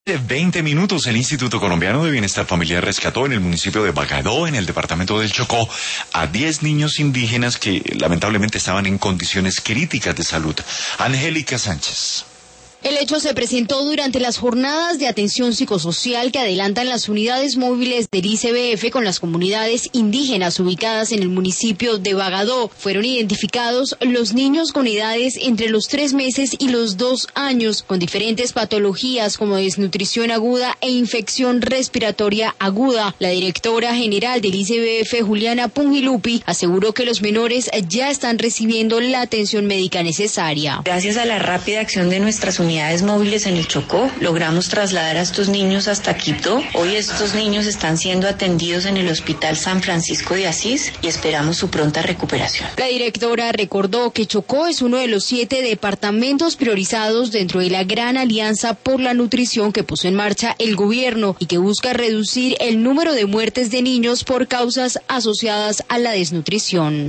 De 20 minutos, el Instituto Colombiano de Bienestar Familiar rescató en el municipio de Bagadó, en el departamento del Chocó, a 10 niños indígenas que lamentablemente estaban en condiciones críticas de salud. Angélica Sánchez. El hecho se presentó durante las jornadas de atención psicosocial que adelantan las unidades móviles del ICBF con las comunidades indígenas ubicadas en el municipio de Bagadó. Fueron identificados los niños con edades entre los 3 meses y los 2 años, con diferentes patologías como desnutrición aguda e infección respiratoria aguda. La directora general del ICBF, Juliana Pungilupi, aseguró que los menores ya están recibiendo la atención médica necesaria. Gracias a la rápida acción de nuestras unidades móviles en el Chocó, logramos trasladar a estos niños hasta Quibdó. Hoy estos niños están siendo atendidos en el Hospital San Francisco de Asís y esperamos su pronta recuperación. La directora recordó que Chocó es uno de los 7 departamentos priorizados dentro de la gran alianza por la nutrición que puso en marcha el gobierno y que busca reducir el número de muertes de niños por causas asociadas a la desnutrición.